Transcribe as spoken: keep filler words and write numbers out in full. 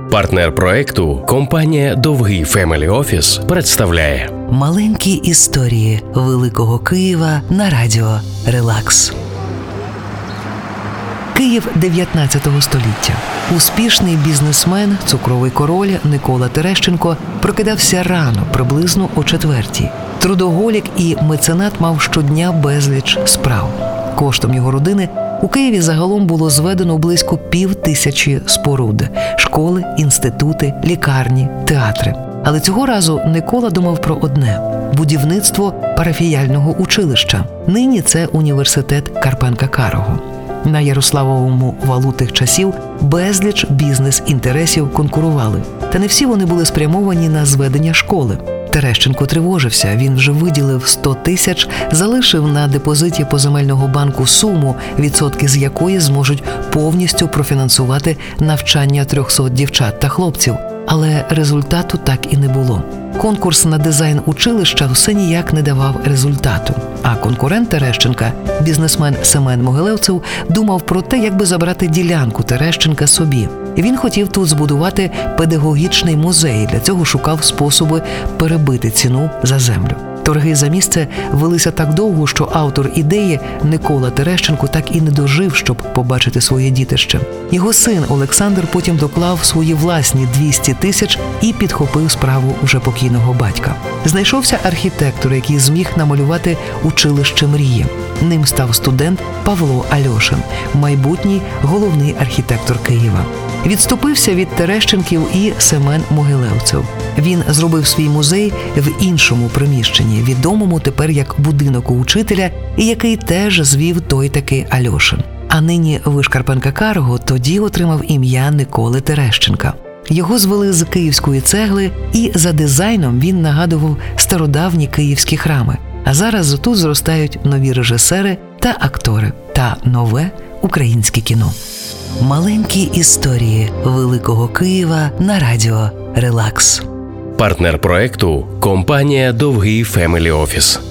Партнер проекту компанія «Довгий Фемелі Офіс» представляє маленькі історії Великого Києва на радіо Релакс. Київ дев'ятнадцятого століття. Успішний бізнесмен, цукровий король Микола Терещенко прокидався рано, приблизно о четвертій. Трудоголік і меценат мав щодня безліч справ. Коштом його родини у Києві загалом було зведено близько пів тисячі споруд – школи, інститути, лікарні, театри. Але цього разу Микола думав про одне – будівництво парафіяльного училища. Нині це університет Карпенка-Карого. На Ярославовому валу тих часів безліч бізнес-інтересів конкурували. Та не всі вони були спрямовані на зведення школи. Терещенко тривожився, він вже виділив сто тисяч, залишив на депозиті поземельного банку суму, відсотки з якої зможуть повністю профінансувати навчання трьохсот дівчат та хлопців. Але результату так і не було. Конкурс на дизайн училища все ніяк не давав результату. А конкурент Терещенка, бізнесмен Семен Могилевцев, думав про те, як би забрати ділянку Терещенка собі. Він хотів тут збудувати педагогічний музей, для цього шукав способи перебити ціну за землю. Торги за місце велися так довго, що автор ідеї Микола Терещенко так і не дожив, щоб побачити своє дітище. Його син Олександр потім доклав свої власні двісті тисяч і підхопив справу вже покійного батька. Знайшовся архітектор, який зміг намалювати училище мрії. Ним став студент Павло Альошин, майбутній головний архітектор Києва. Відступився від Терещенків і Семен Могилевцев. Він зробив свій музей в іншому приміщенні, відомому тепер як будинок у учителя, і який теж звів той таки Альошин. А нині виш Карпенка-Карого тоді отримав ім'я Миколи Терещенка. Його звели з київської цегли, і за дизайном він нагадував стародавні київські храми. А зараз тут зростають нові режисери та актори та нове українське кіно. Маленькі історії Великого Києва на радіо Релакс. Партнер проекту компанія «Довгий Фемелі Офіс».